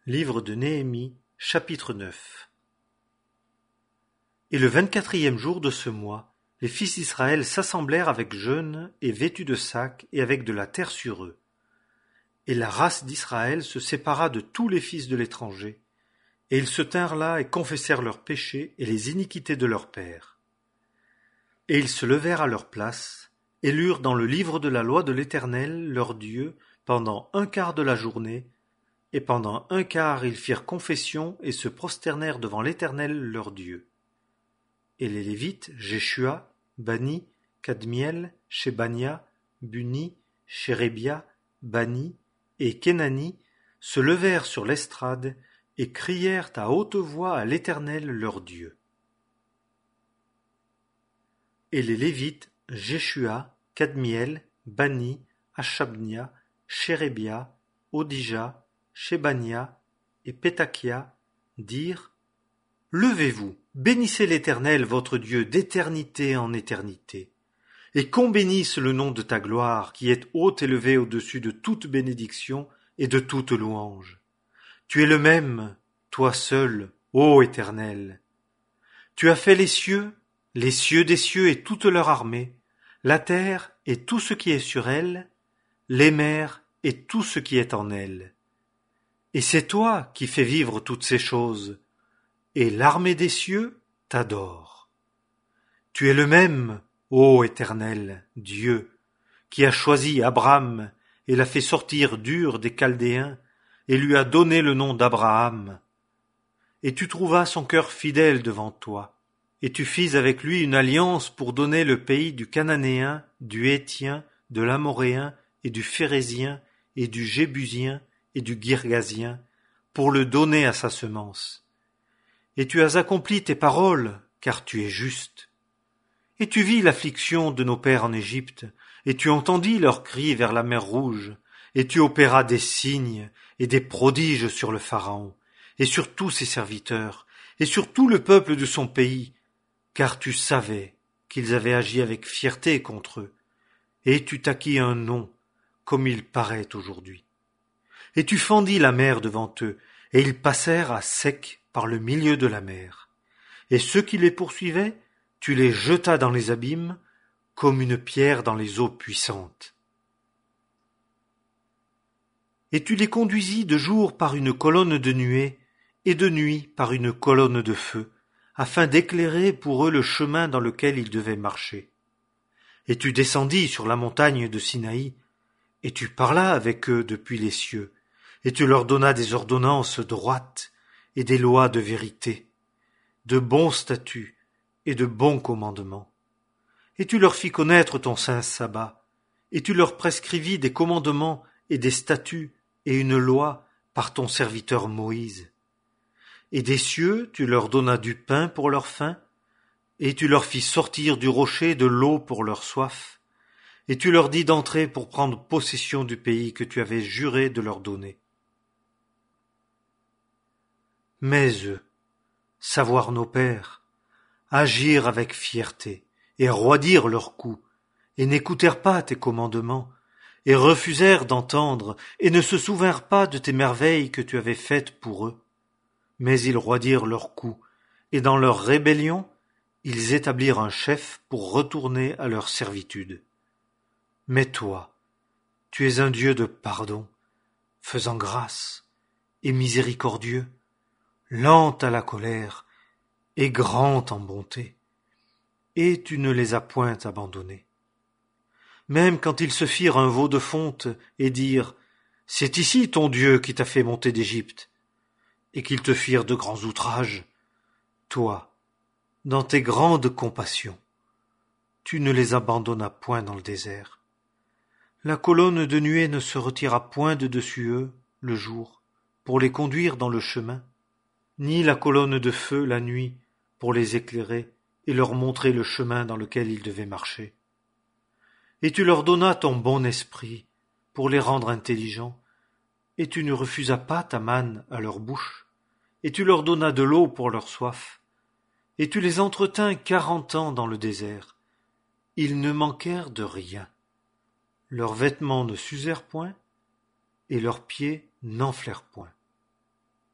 Livre de Néhémie, chapitre 9. Et le 24e jour de ce mois, les fils d'Israël s'assemblèrent avec jeûne et vêtus de sacs et avec de la terre sur eux. Et la race d'Israël se sépara de tous les fils de l'étranger, et ils se tinrent là et confessèrent leurs péchés et les iniquités de leurs pères. Et ils se levèrent à leur place, et lurent dans le livre de la loi de l'Éternel, leur Dieu, pendant un quart de la journée, et pendant un quart ils firent confession et se prosternèrent devant l'Éternel leur Dieu. Et les Lévites, Jéshua, Bani, Kadmiel, Shebania, Buni, Shérébia, Bani et Kenani se levèrent sur l'estrade et crièrent à haute voix à l'Éternel leur Dieu. Et les Lévites, Jéshua, Kadmiel, Bani, Ashabnia, Shérébia, Odija, Shebania et Pétakia dirent: Levez-vous, bénissez l'Éternel votre Dieu d'éternité en éternité, et qu'on bénisse le nom de ta gloire qui est haut élevé au-dessus de toute bénédiction et de toute louange. Tu es le même, toi seul, ô Éternel. Tu as fait les cieux des cieux et toute leur armée, la terre et tout ce qui est sur elle, les mers et tout ce qui est en elles. Et c'est toi qui fais vivre toutes ces choses, et l'armée des cieux t'adore. Tu es le même, ô Éternel, Dieu, qui a choisi Abraham et l'a fait sortir d'Ur des Chaldéens, et lui a donné le nom d'Abraham. Et tu trouvas son cœur fidèle devant toi, et tu fis avec lui une alliance pour donner le pays du Cananéen, du Héthien, de l'Amoréen et du Phérézien et du Jébusien et du Girgasien, pour le donner à sa semence. Et tu as accompli tes paroles, car tu es juste. Et tu vis l'affliction de nos pères en Égypte, et tu entendis leurs cris vers la mer Rouge, et tu opéras des signes et des prodiges sur le Pharaon, et sur tous ses serviteurs, et sur tout le peuple de son pays, car tu savais qu'ils avaient agi avec fierté contre eux, et tu t'acquis un nom, comme il paraît aujourd'hui. Et tu fendis la mer devant eux, et ils passèrent à sec par le milieu de la mer. Et ceux qui les poursuivaient, tu les jetas dans les abîmes, comme une pierre dans les eaux puissantes. Et tu les conduisis de jour par une colonne de nuée, et de nuit par une colonne de feu, afin d'éclairer pour eux le chemin dans lequel ils devaient marcher. Et tu descendis sur la montagne de Sinaï, et tu parlas avec eux depuis les cieux, et tu leur donnas des ordonnances droites et des lois de vérité, de bons statuts et de bons commandements. Et tu leur fis connaître ton saint sabbat, et tu leur prescrivis des commandements et des statuts et une loi par ton serviteur Moïse. Et des cieux tu leur donnas du pain pour leur faim, et tu leur fis sortir du rocher de l'eau pour leur soif, et tu leur dis d'entrer pour prendre possession du pays que tu avais juré de leur donner. Mais eux, savoir nos pères, agirent avec fierté, et roidirent leurs coups, et n'écoutèrent pas tes commandements, et refusèrent d'entendre, et ne se souvinrent pas de tes merveilles que tu avais faites pour eux. Mais ils roidirent leurs coups, et dans leur rébellion, ils établirent un chef pour retourner à leur servitude. Mais toi, tu es un Dieu de pardon, faisant grâce, et miséricordieux, lent à la colère, et grand en bonté, et tu ne les as point abandonnés. Même quand ils se firent un veau de fonte, et dirent: C'est ici ton Dieu qui t'a fait monter d'Égypte, et qu'ils te firent de grands outrages, toi, dans tes grandes compassions, tu ne les abandonnas point dans le désert. La colonne de nuée ne se retira point de dessus eux, le jour, pour les conduire dans le chemin, ni la colonne de feu la nuit, pour les éclairer et leur montrer le chemin dans lequel ils devaient marcher. Et tu leur donnas ton bon esprit, pour les rendre intelligents, et tu ne refusas pas ta manne à leur bouche, et tu leur donnas de l'eau pour leur soif, et tu les entretins 40 ans dans le désert. Ils ne manquèrent de rien. Leurs vêtements ne s'usèrent point, et leurs pieds n'enflèrent point.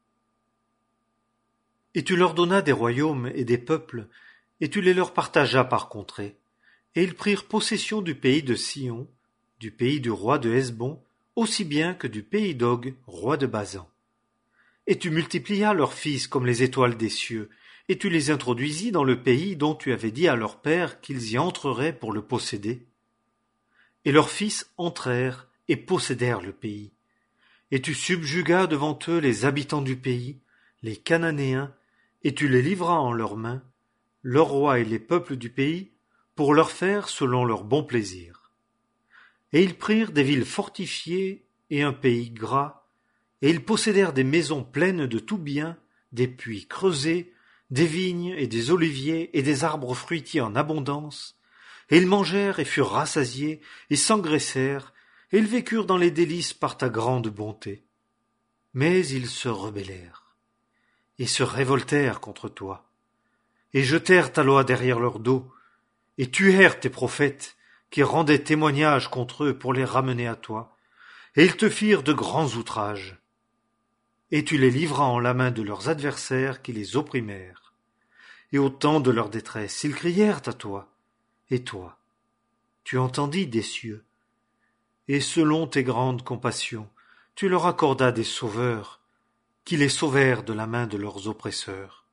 Et tu leur donnas des royaumes et des peuples, et tu les leur partageas par contrées. Et ils prirent possession du pays de Sion, du pays du roi de Hesbon, aussi bien que du pays d'Og, roi de Basan. Et tu multiplias leurs fils comme les étoiles des cieux, et tu les introduisis dans le pays dont tu avais dit à leur père qu'ils y entreraient pour le posséder. Et leurs fils entrèrent et possédèrent le pays. Et tu subjugas devant eux les habitants du pays, les Cananéens, et tu les livras en leurs mains, leurs rois et les peuples du pays, pour leur faire selon leur bon plaisir. Et ils prirent des villes fortifiées et un pays gras, et ils possédèrent des maisons pleines de tout bien, des puits creusés, des vignes et des oliviers et des arbres fruitiers en abondance, et ils mangèrent et furent rassasiés, et s'engraissèrent, et ils vécurent dans les délices par ta grande bonté. Mais ils se rebellèrent, et se révoltèrent contre toi, et jetèrent ta loi derrière leur dos, et tuèrent tes prophètes, qui rendaient témoignage contre eux pour les ramener à toi, et ils te firent de grands outrages. Et tu les livras en la main de leurs adversaires qui les opprimèrent. Et au temps de leur détresse, ils crièrent à toi, et toi, tu entendis des cieux. Et selon tes grandes compassions, tu leur accordas des sauveurs, qui les sauvèrent de la main de leurs oppresseurs.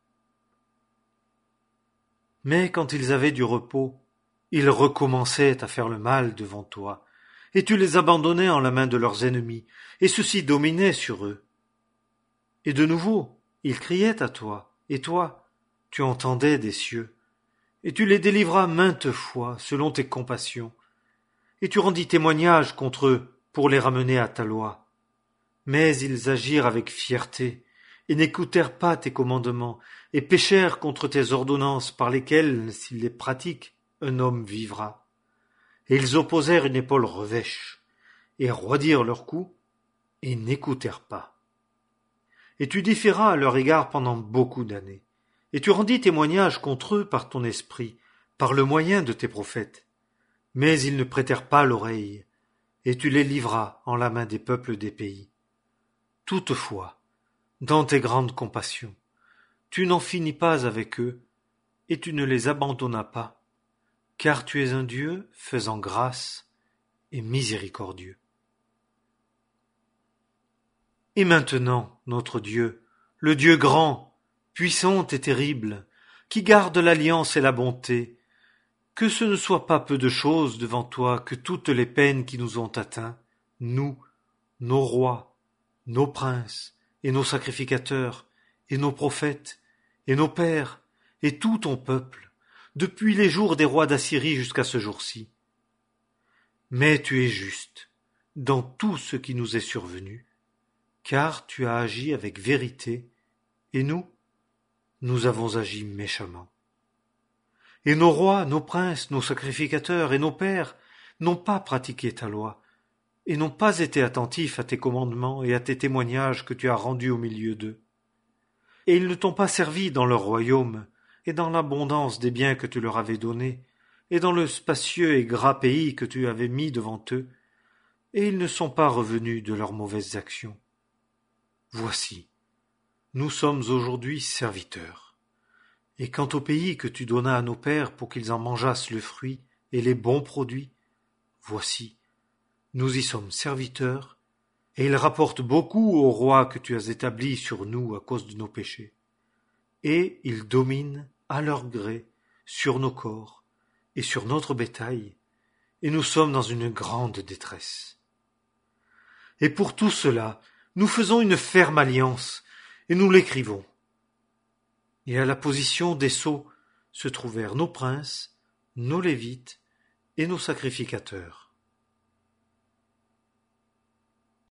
Mais quand ils avaient du repos, ils recommençaient à faire le mal devant toi, et tu les abandonnais en la main de leurs ennemis, et ceux-ci dominaient sur eux. Et de nouveau, ils criaient à toi, et toi, tu entendais des cieux, et tu les délivras maintes fois selon tes compassions, et tu rendis témoignage contre eux pour les ramener à ta loi. Mais ils agirent avec fierté, et n'écoutèrent pas tes commandements, et péchèrent contre tes ordonnances par lesquelles, s'ils les pratiquent, un homme vivra. Et ils opposèrent une épaule revêche, et roidirent leur cou, et n'écoutèrent pas. Et tu différas à leur égard pendant beaucoup d'années, et tu rendis témoignage contre eux par ton esprit, par le moyen de tes prophètes. Mais ils ne prêtèrent pas l'oreille, et tu les livras en la main des peuples des pays. Toutefois, dans tes grandes compassions, tu n'en finis pas avec eux, et tu ne les abandonnas pas, car tu es un Dieu faisant grâce et miséricordieux. Et maintenant, notre Dieu, le Dieu grand, puissant et terrible, qui garde l'alliance et la bonté, que ce ne soit pas peu de chose devant toi que toutes les peines qui nous ont atteints, nous, nos rois, nos princes, et nos sacrificateurs, et nos prophètes, et nos pères, et tout ton peuple, depuis les jours des rois d'Assyrie jusqu'à ce jour-ci. Mais tu es juste dans tout ce qui nous est survenu, car tu as agi avec vérité, et nous avons agi méchamment. Et nos rois, nos princes, nos sacrificateurs et nos pères n'ont pas pratiqué ta loi, et n'ont pas été attentifs à tes commandements et à tes témoignages que tu as rendus au milieu d'eux. Et ils ne t'ont pas servi dans leur royaume, et dans l'abondance des biens que tu leur avais donnés, et dans le spacieux et gras pays que tu avais mis devant eux, et ils ne sont pas revenus de leurs mauvaises actions. Voici, nous sommes aujourd'hui serviteurs. Et quant au pays que tu donnas à nos pères pour qu'ils en mangeassent le fruit et les bons produits, voici, nous y sommes serviteurs, et il rapporte beaucoup au roi que tu as établi sur nous à cause de nos péchés. Et ils dominent à leur gré sur nos corps et sur notre bétail, et nous sommes dans une grande détresse. Et pour tout cela, nous faisons une ferme alliance, et nous l'écrivons. Et à la position des sceaux se trouvèrent nos princes, nos lévites et nos sacrificateurs.